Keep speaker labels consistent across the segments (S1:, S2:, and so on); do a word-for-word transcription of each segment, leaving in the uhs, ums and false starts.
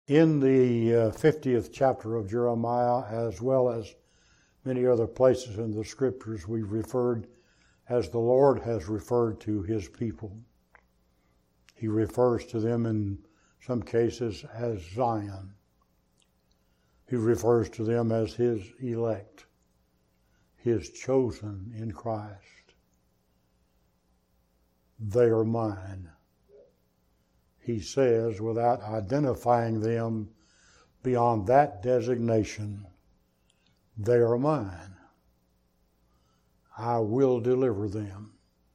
S1: In the uh, fiftieth chapter of Jeremiah, as well as many other places in the Scriptures, we've referred as the Lord has referred to His people. He refers to them in some cases as Zion. He refers to them as His elect, His chosen in Christ. They are mine. He says, without identifying them beyond that designation, they are mine. I will deliver them.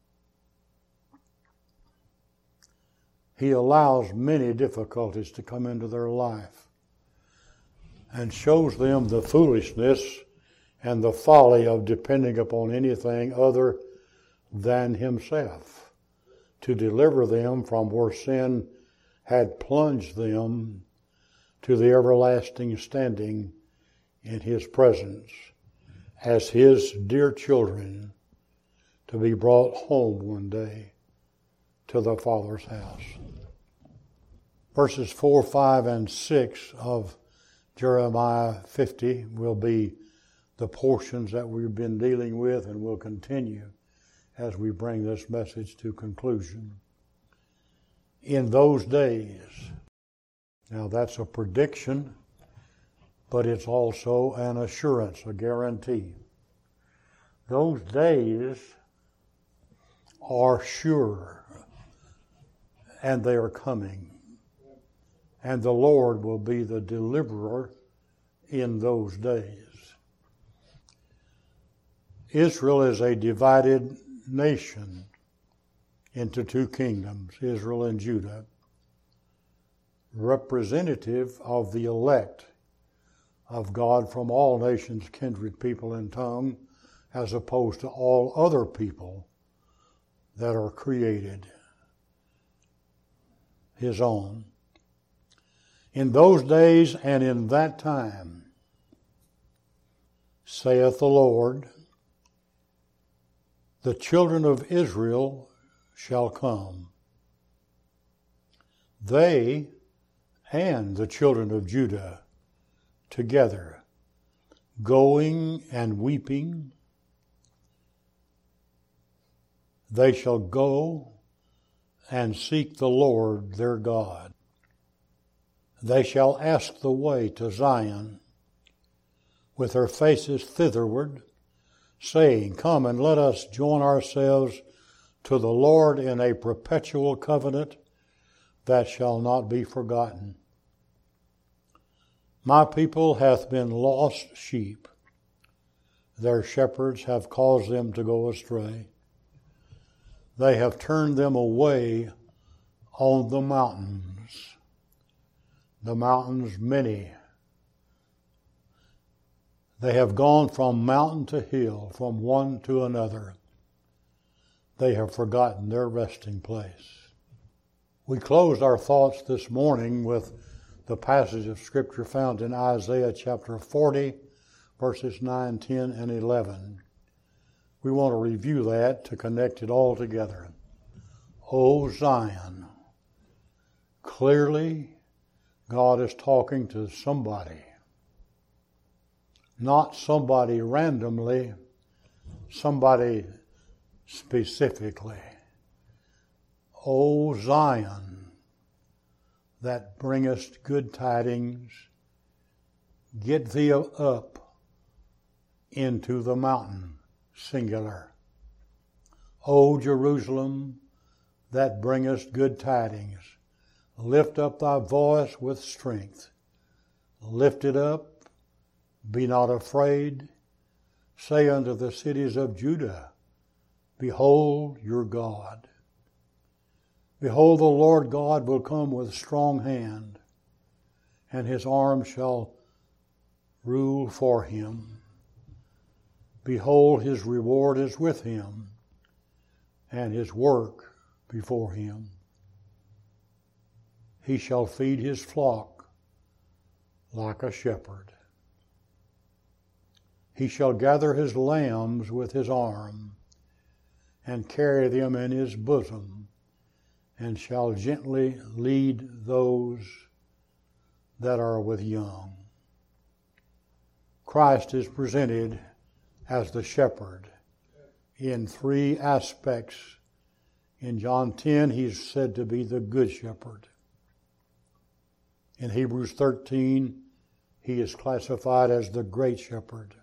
S1: He allows many difficulties to come into their life and shows them the foolishness and the folly of depending upon anything other than Himself to deliver them from where sin had plunged them to the everlasting standing in His presence as His dear children, to be brought home one day to the Father's house. Verses four, five, and six of Jeremiah fifty will be the portions that we've been dealing with and will continue as we bring this message to conclusion. In those days, now that's a prediction, but it's also an assurance, a guarantee. Those days are sure, and they are coming. And the Lord will be the deliverer in those days. Israel is a divided nation into two kingdoms, Israel and Judah, representative of the elect of God from all nations, kindred, people, and tongue, as opposed to all other people that are created, His own. In those days and in that time, saith the Lord, the children of Israel shall come, they and the children of Judah together, going and weeping. They shall go and seek the Lord their God. They shall ask the way to Zion with their faces thitherward, saying, come and let us join ourselves to the Lord in a perpetual covenant that shall not be forgotten. My people hath been lost sheep. Their shepherds have caused them to go astray. They have turned them away on the mountains. The mountains many. They have gone from mountain to hill, from one to another. They have forgotten their resting place. We closed our thoughts this morning with the passage of Scripture found in Isaiah chapter forty, verses nine, ten, and eleven. We want to review that to connect it all together. O Zion, clearly God is talking to somebody. Not somebody randomly, somebody specifically. O Zion, that bringest good tidings, get thee up into the mountain, singular. O Jerusalem, that bringest good tidings, lift up thy voice with strength. Lift it up, be not afraid. Say unto the cities of Judah, behold your God. Behold, the Lord God will come with strong hand, and His arm shall rule for Him. Behold, His reward is with Him, and His work before Him. He shall feed His flock like a shepherd. He shall gather His lambs with His arm, and carry them in His bosom, and shall gently lead those that are with young. Christ is presented as the shepherd in three aspects. In John ten, he's said to be the good shepherd. In Hebrews thirteen, he is classified as the great shepherd.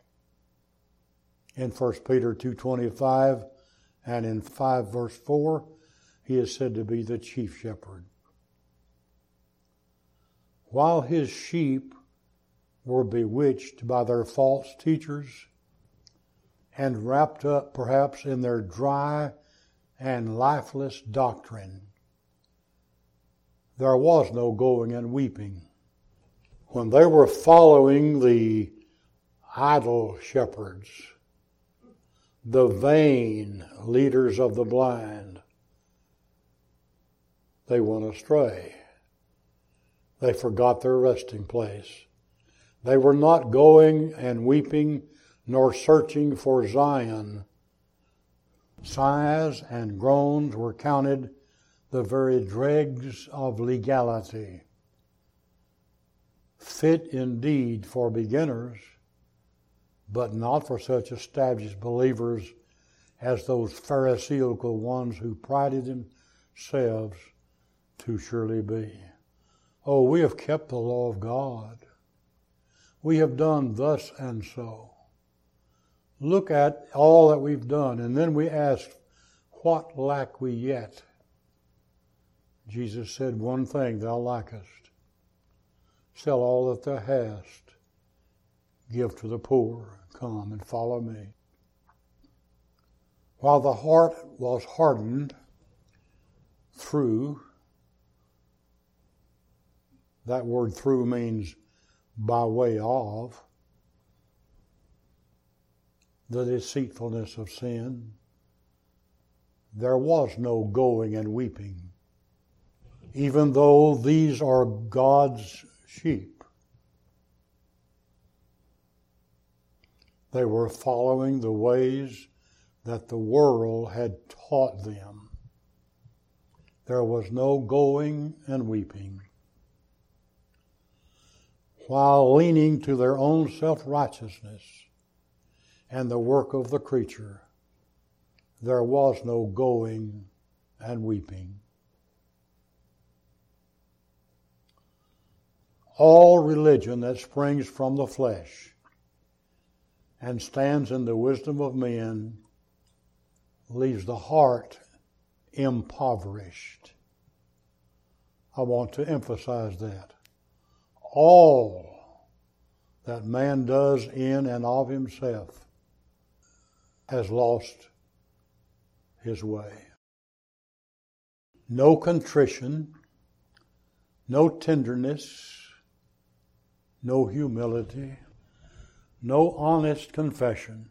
S1: In First Peter two twenty-five and in five verse four, he is said to be the chief shepherd. While his sheep were bewitched by their false teachers and wrapped up perhaps in their dry and lifeless doctrine, there was no going and weeping. When they were following the idle shepherds, the vain leaders of the blind, they went astray. They forgot their resting place. They were not going and weeping nor searching for Zion. Sighs and groans were counted the very dregs of legality, fit indeed for beginners, but not for such established believers as those Pharisaical ones who prided themselves to surely be. Oh, we have kept the law of God. We have done thus and so. Look at all that we've done, and then we ask, what lack we yet? Jesus said, one thing thou lackest. Sell all that thou hast. Give to the poor. Come and follow me. While the heart was hardened through, that word through means by way of, the deceitfulness of sin, there was no going and weeping, even though these are God's sheep. They were following the ways that the world had taught them. There was no going and weeping. While leaning to their own self-righteousness and the work of the creature, there was no going and weeping. All religion that springs from the flesh and stands in the wisdom of men leaves the heart impoverished. I want to emphasize that. All that man does in and of himself has lost his way. No contrition, no tenderness, no humility, no honest confession,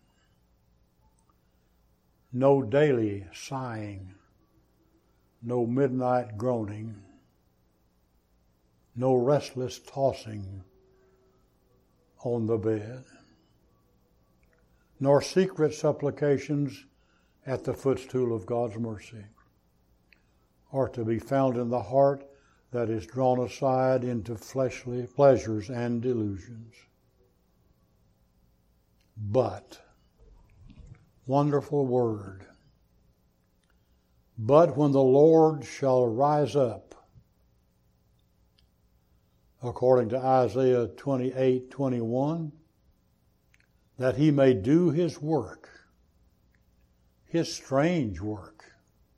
S1: no daily sighing, no midnight groaning, no restless tossing on the bed, nor secret supplications at the footstool of God's mercy, are to be found in the heart that is drawn aside into fleshly pleasures and delusions. But, wonderful word, but when the Lord shall rise up, according to Isaiah twenty-eight twenty-one, that he may do his work, his strange work,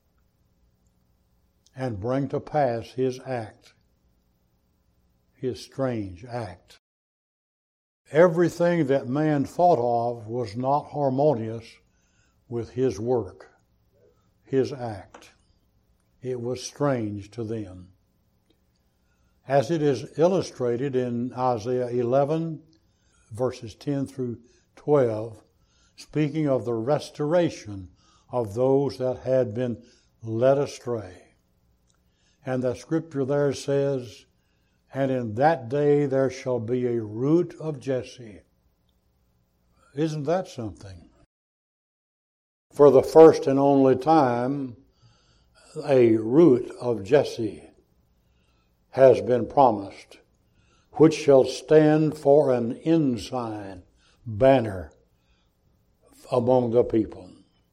S1: and bring to pass his act, his strange act. Everything that man thought of was not harmonious with his work, his act. It was strange to them. As it is illustrated in Isaiah eleven, verses ten through twelve, speaking of the restoration of those that had been led astray. And the scripture there says, and in that day there shall be a root of Jesse. Isn't that something? For the first and only time, a root of Jesse has been promised which shall stand for an ensign, banner among the people.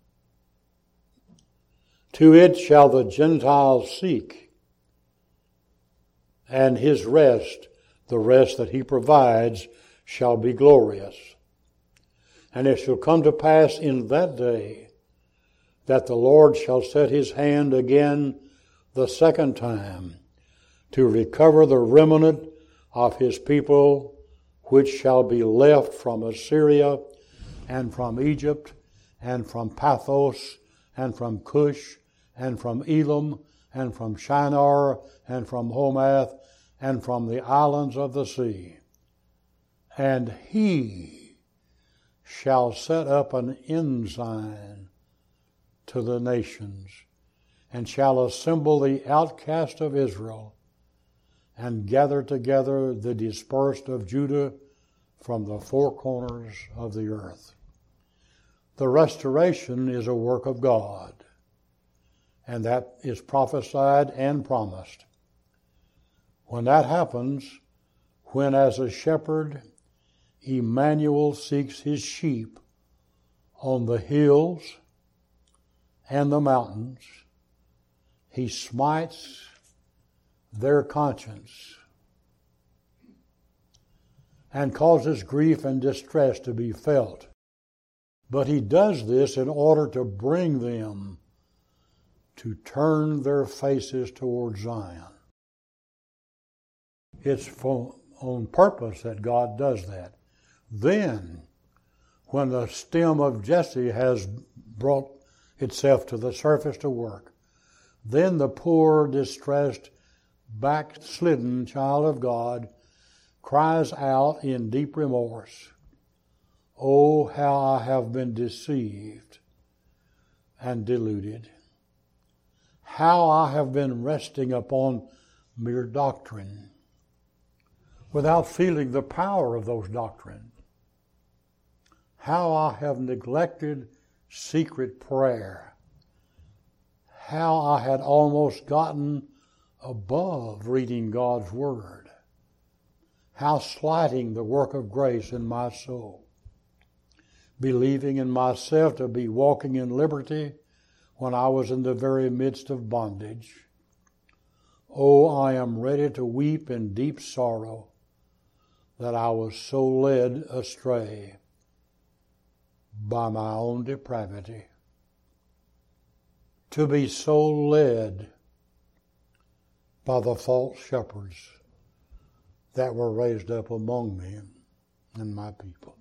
S1: To it shall the Gentiles seek, and his rest, the rest that he provides, shall be glorious. And it shall come to pass in that day that the Lord shall set his hand again the second time to recover the remnant of his people, which shall be left from Assyria and from Egypt and from Pathros and from Cush and from Elam and from Shinar and from Homath and from the islands of the sea. And he shall set up an ensign to the nations, and shall assemble the outcast of Israel, and gather together the dispersed of Judah from the four corners of the earth. The restoration is a work of God, and that is prophesied and promised. When that happens, when as a shepherd Emmanuel seeks his sheep on the hills and the mountains, he smites their conscience and causes grief and distress to be felt. But he does this in order to bring them to turn their faces toward Zion. It's for, on purpose that God does that. Then, when the stem of Jesse has brought itself to the surface to work, then the poor, distressed, backslidden child of God cries out in deep remorse, "Oh, how I have been deceived and deluded. How I have been resting upon mere doctrine without feeling the power of those doctrines. How I have neglected secret prayer. How I had almost gotten above reading God's Word. How slighting the work of grace in my soul. Believing in myself to be walking in liberty when I was in the very midst of bondage. Oh, I am ready to weep in deep sorrow that I was so led astray by my own depravity. To be so led by the false shepherds that were raised up among me and my people."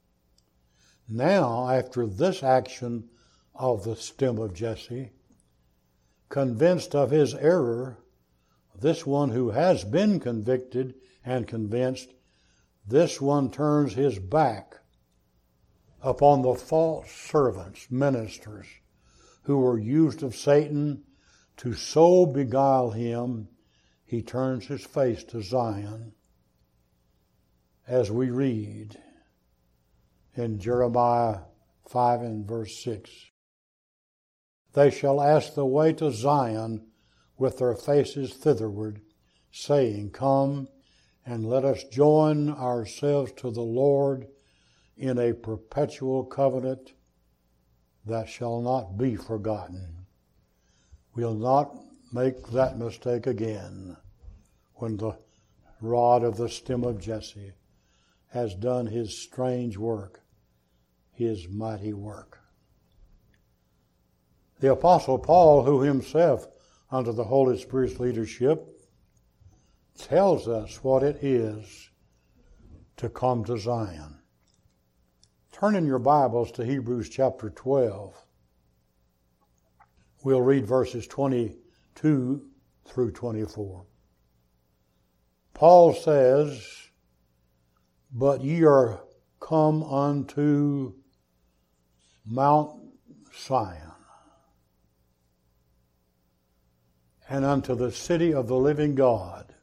S1: Now, after this action of the stem of Jesse, convinced of his error, this one who has been convicted and convinced, this one turns his back upon the false servants, ministers, who were used of Satan to so beguile him. He turns his face to Zion, as we read in Jeremiah five and verse six. "They shall ask the way to Zion with their faces thitherward, saying, Come, and let us join ourselves to the Lord in a perpetual covenant that shall not be forgotten." We'll not make that mistake again when the rod of the stem of Jesse has done his strange work, his mighty work. The Apostle Paul, who himself, under the Holy Spirit's leadership, tells us what it is to come to Zion. Turn in your Bibles to Hebrews chapter twelve. We'll read verses twenty-two through twenty-four. Paul says, "But ye are come unto Mount Sion, and unto the city of the living God,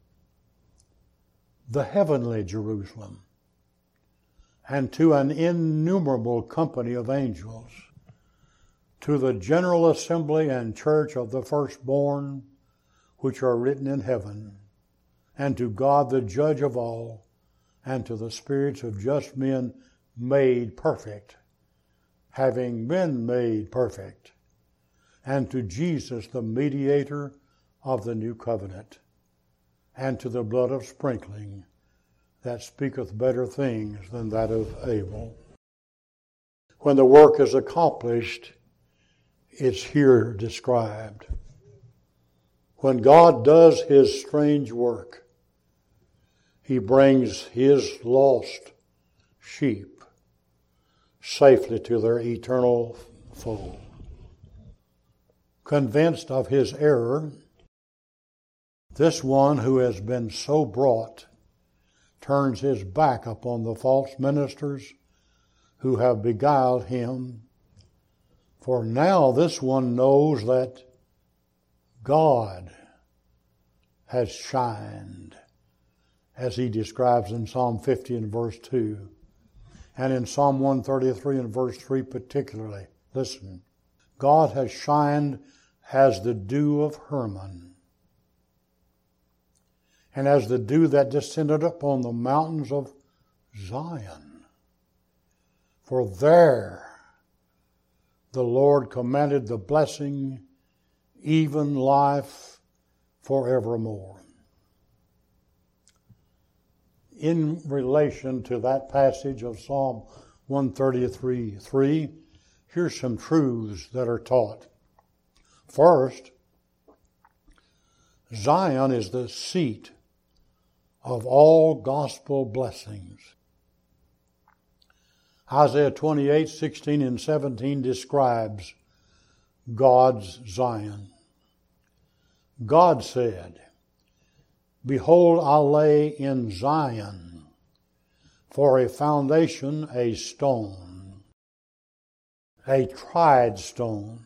S1: the heavenly Jerusalem, and to an innumerable company of angels, to the general assembly and church of the firstborn, which are written in heaven, and to God the judge of all, and to the spirits of just men made perfect, having been made perfect, and to Jesus the mediator of the new covenant, and to the blood of sprinkling that speaketh better things than that of Abel. When the work is accomplished, it's here described. When God does His strange work, He brings His lost sheep safely to their eternal fold. Convinced of his error, this one who has been so brought turns his back upon the false ministers who have beguiled him. For now this one knows that God has shined, as he describes in Psalm fifty and verse two, and in Psalm one thirty-three and verse three particularly. Listen, God has shined as the dew of Hermon, and as the dew that descended upon the mountains of Zion. For there the Lord commanded the blessing, even life forevermore. In relation to that passage of Psalm one thirty-three three, here's some truths that are taught. First, Zion is the seat of all gospel blessings. Isaiah twenty-eight sixteen and seventeen describes God's Zion. God said, "Behold, I lay in Zion for a foundation a stone, a tried stone,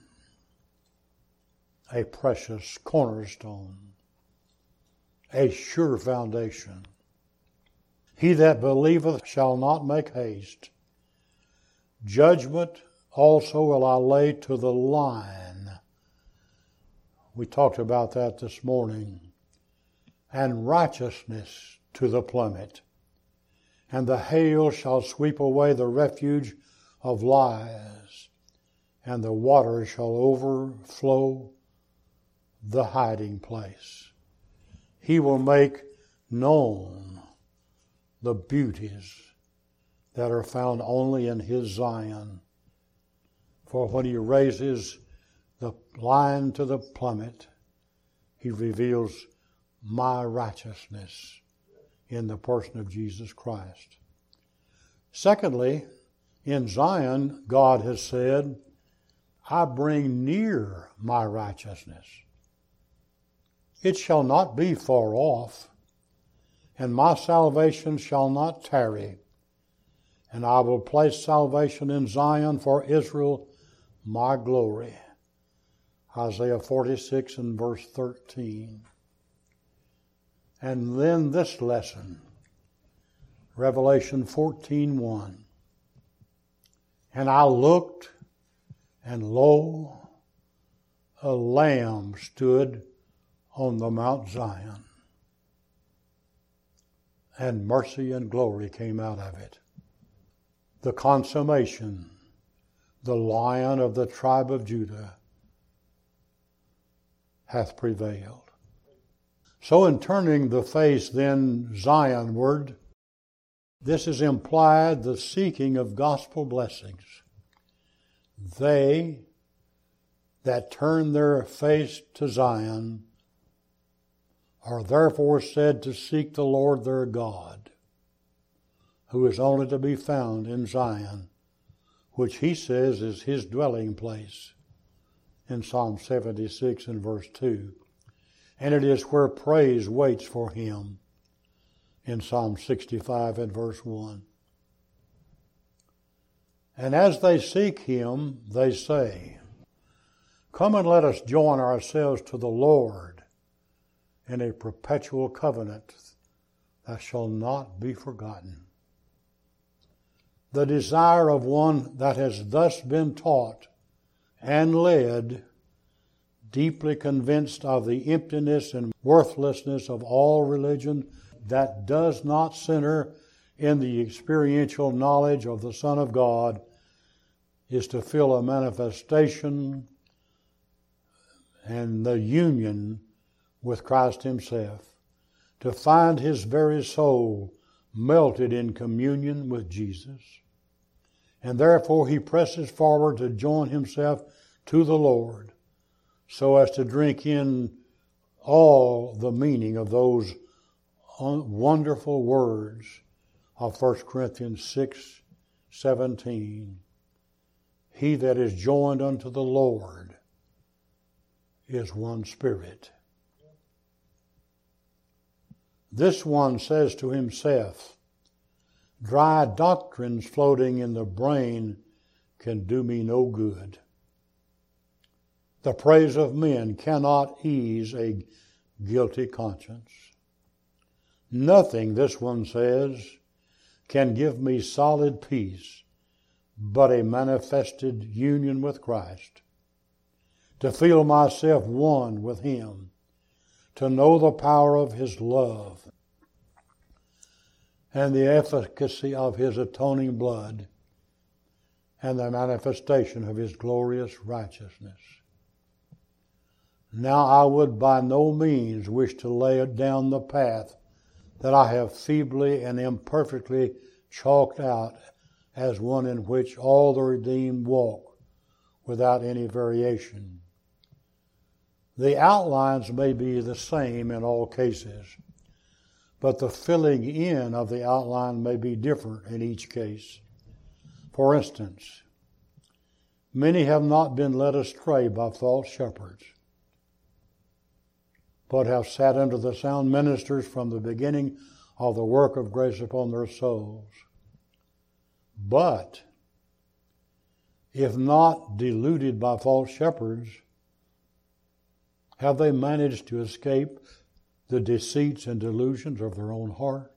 S1: a precious cornerstone, a sure foundation. He that believeth shall not make haste. Judgment also will I lay to the line." We talked about that this morning. "And righteousness to the plummet. And the hail shall sweep away the refuge of lies, and the water shall overflow the hiding place. He will make known the beauties that are found only in His Zion. For when He raises the line to the plummet, He reveals my righteousness in the person of Jesus Christ. Secondly, in Zion, God has said, "I bring near my righteousness. It shall not be far off, and my salvation shall not tarry. And I will place salvation in Zion for Israel, my glory." Isaiah forty-six and verse thirteen. And then this lesson, Revelation fourteen one. "And I looked, and lo, a lamb stood on the Mount Zion, and mercy and glory came out of it." The consummation, the Lion of the tribe of Judah, hath prevailed. So in turning the face then Zionward, this is implied the seeking of gospel blessings. They that turn their face to Zion are therefore said to seek the Lord their God, who is only to be found in Zion, which He says is His dwelling place in Psalm seventy-six and verse two. And it is where praise waits for Him in Psalm sixty-five and verse one. And as they seek Him, they say, "Come and let us join ourselves to the Lord in a perpetual covenant that shall not be forgotten." The desire of one that has thus been taught and led deeply convinced of the emptiness and worthlessness of all religion that does not center in the experiential knowledge of the Son of God, is to feel a manifestation and the union with Christ Himself, to find his very soul melted in communion with Jesus. And therefore he presses forward to join himself to the Lord, so as to drink in all the meaning of those wonderful words of First Corinthians six seventeen. He that is joined unto the Lord is one spirit. This one says to himself, dry doctrines floating in the brain can do me no good. The praise of men cannot ease a guilty conscience. Nothing, this one says, can give me solid peace but a manifested union with Christ, to feel myself one with Him, to know the power of His love and the efficacy of His atoning blood and the manifestation of His glorious righteousness. Now I would by no means wish to lay down the path that I have feebly and imperfectly chalked out as one in which all the redeemed walk without any variation. The outlines may be the same in all cases, but the filling in of the outline may be different in each case. For instance, many have not been led astray by false shepherds, but have sat under the sound ministers from the beginning of the work of grace upon their souls. But if not deluded by false shepherds, have they managed to escape the deceits and delusions of their own heart?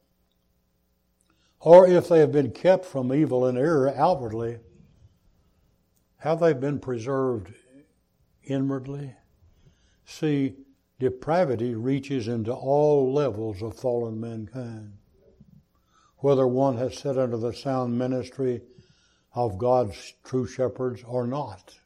S1: Or if they have been kept from evil and error outwardly, have they been preserved inwardly? See, depravity reaches into all levels of fallen mankind. Whether one has sat under the sound ministry of God's true shepherds or not,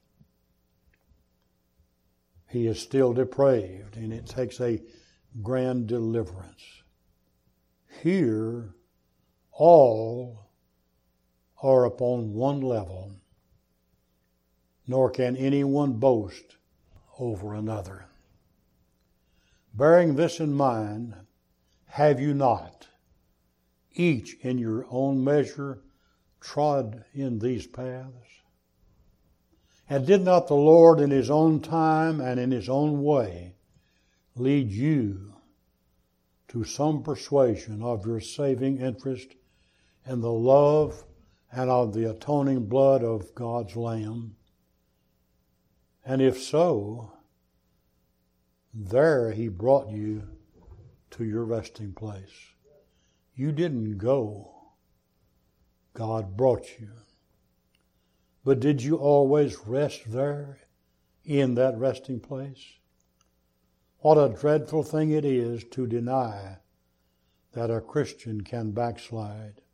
S1: he is still depraved, and it takes a grand deliverance. Here, all are upon one level, nor can anyone boast over another. Bearing this in mind, have you not, each in your own measure, trod in these paths? And did not the Lord in His own time and in His own way lead you to some persuasion of your saving interest in the love and of the atoning blood of God's Lamb? And if so, there He brought you to your resting place. You didn't go. God brought you. But did you always rest there in that resting place? What a dreadful thing it is to deny that a Christian can backslide.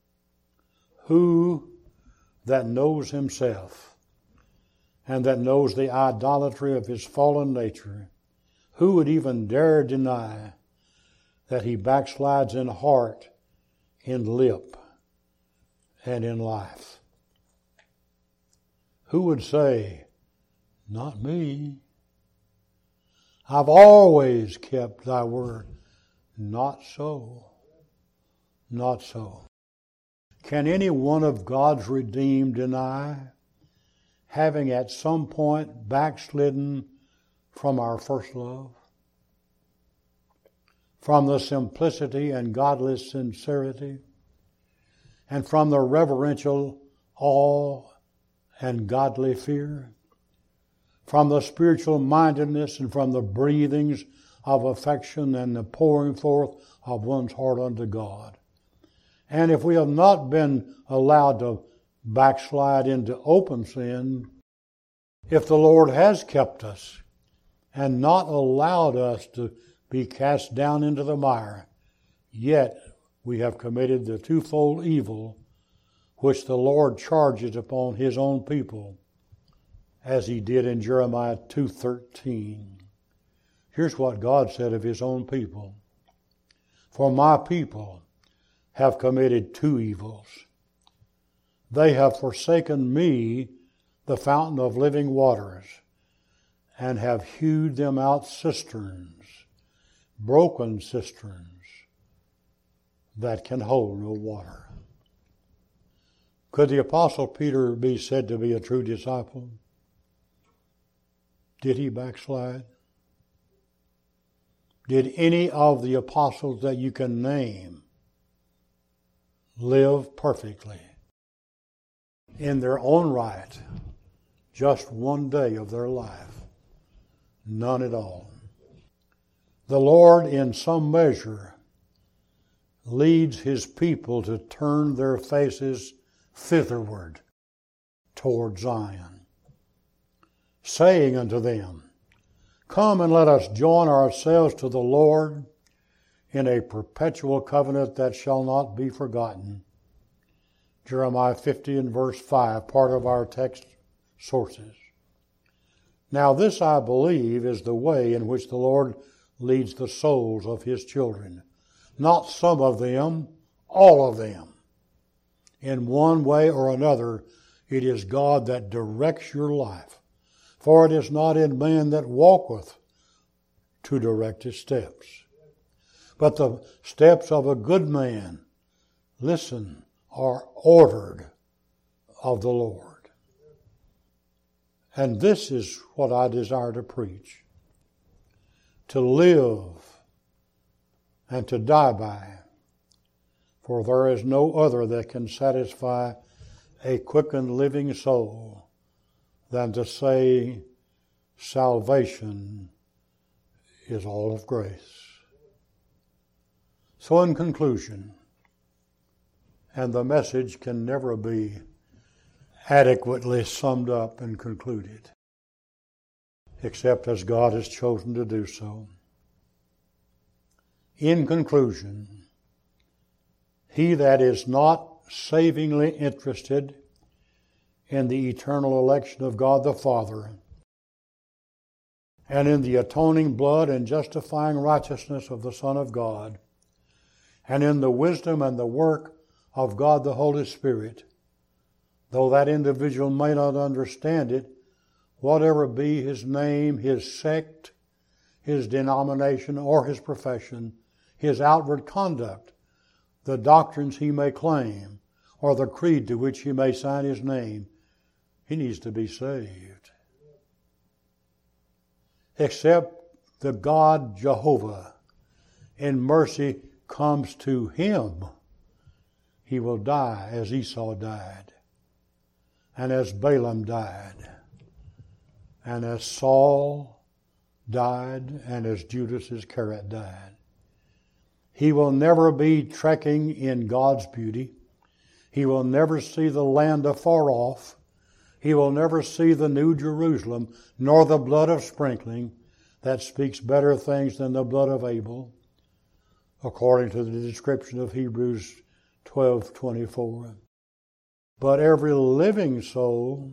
S1: Who that knows himself and that knows the idolatry of his fallen nature, who would even dare deny that he backslides in heart, in lip, and in life? Who would say, not me. I've always kept thy word. Not so. Not so. Can any one of God's redeemed deny having at some point backslidden from our first love? From the simplicity and godly sincerity, and from the reverential awe and godly fear, from the spiritual mindedness and from the breathings of affection and the pouring forth of one's heart unto God. And if we have not been allowed to backslide into open sin, if the Lord has kept us and not allowed us to be cast down into the mire, yet we have committed the twofold evil which the Lord charges upon His own people, as He did in Jeremiah two thirteen. Here's what God said of His own people. For my people have committed two evils. They have forsaken me, the fountain of living waters, and have hewed them out cisterns, broken cisterns, that can hold no water. Could the Apostle Peter be said to be a true disciple? Did he backslide? Did any of the apostles that you can name live perfectly in their own right just one day of their life? None at all. The Lord, in some measure, leads His people to turn their faces thitherward toward Zion, saying unto them, Come and let us join ourselves to the Lord in a perpetual covenant that shall not be forgotten. Jeremiah fifty and verse five, part of our text sources. Now this, I believe, is the way in which the Lord leads the souls of His children. Not some of them, all of them. In one way or another, it is God that directs your life. For it is not in man that walketh to direct his steps, but the steps of a good man, listen, are ordered of the Lord. And this is what I desire to preach. To live and to die by. For there is no other that can satisfy a quickened living soul than to say salvation is all of grace. So in conclusion, and the message can never be adequately summed up and concluded, except as God has chosen to do so. In conclusion, he that is not savingly interested in the eternal election of God the Father, and in the atoning blood and justifying righteousness of the Son of God, and in the wisdom and the work of God the Holy Spirit, though that individual may not understand it, whatever be his name, his sect, his denomination, or his profession, his outward conduct, the doctrines he may claim, or the creed to which he may sign his name, he needs to be saved. Except the God Jehovah in mercy comes to him, he will die as Esau died, and as Balaam died, and as Saul died, and as Judas Iscariot died. He will never be trekking in God's beauty. He will never see the land afar off. He will never see the New Jerusalem, nor the blood of sprinkling that speaks better things than the blood of Abel, according to the description of Hebrews twelve twenty-four. But every living soul,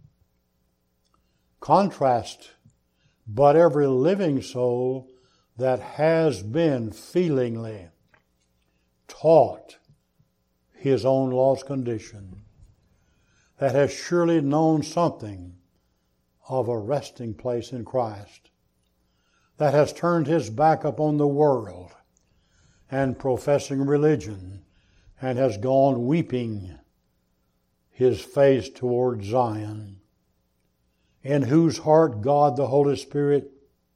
S1: contrast, but every living soul that has been feelingly taught his own lost condition, that has surely known something of a resting place in Christ, that has turned his back upon the world and professing religion, and has gone weeping his face toward Zion, in whose heart God the Holy Spirit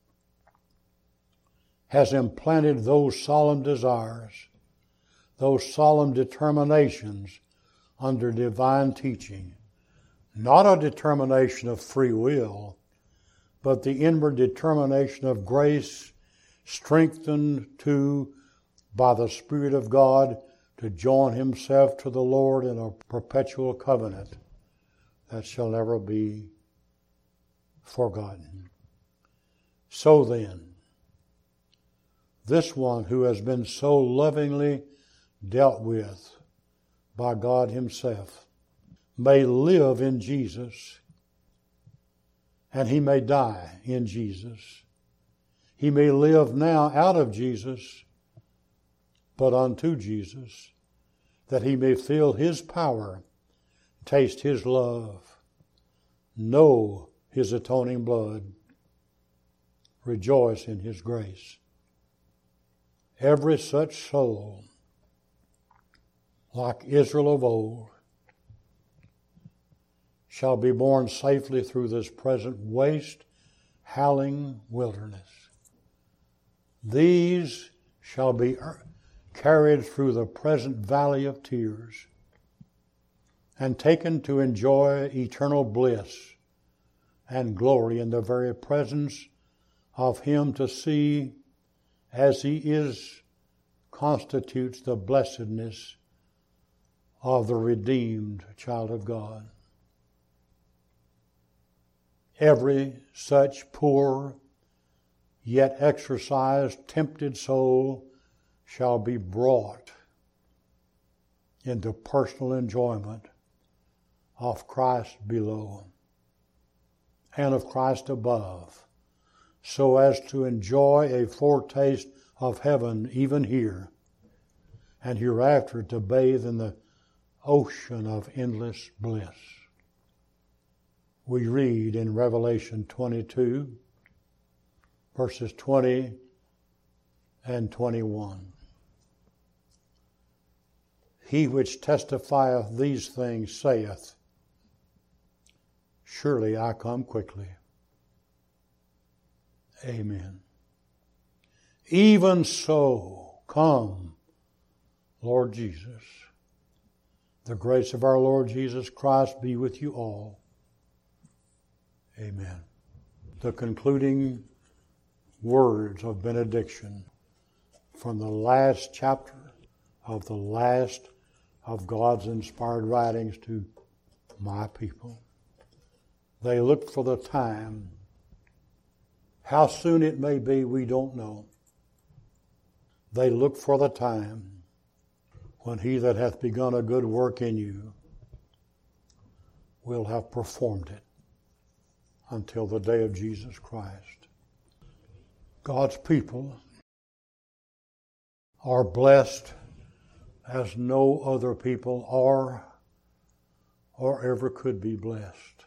S1: has implanted those solemn desires, those solemn determinations under divine teaching. Not a determination of free will, but the inward determination of grace, strengthened to by the Spirit of God to join himself to the Lord in a perpetual covenant that shall never be forgotten. So then, this one who has been so lovingly dealt with by God Himself may live in Jesus, and he may die in Jesus. He may live now out of Jesus, but unto Jesus, that he may feel His power, taste His love, know His atoning blood, rejoice in His grace. Every such soul, like Israel of old, shall be borne safely through this present waste, howling wilderness. These shall be carried through the present valley of tears and taken to enjoy eternal bliss and glory in the very presence of Him, to see as He is constitutes the blessedness of the redeemed child of God. Every such poor, yet exercised, tempted soul shall be brought into personal enjoyment of Christ below and of Christ above, so as to enjoy a foretaste of heaven even here, and hereafter to bathe in the ocean of endless bliss. We read in Revelation twenty-two, verses twenty and twenty-one. He which testifieth these things saith, Surely I come quickly. Amen. Even so, come, Lord Jesus. The grace of our Lord Jesus Christ be with you all. Amen. The concluding words of benediction from the last chapter of the last of God's inspired writings to my people. They look for the time. How soon it may be, we don't know. They look for the time when He that hath begun a good work in you will have performed it until the day of Jesus Christ. God's people are blessed as no other people are or ever could be blessed.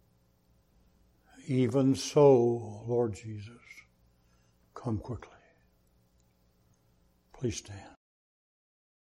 S1: Even so, Lord Jesus, come quickly. Please stand.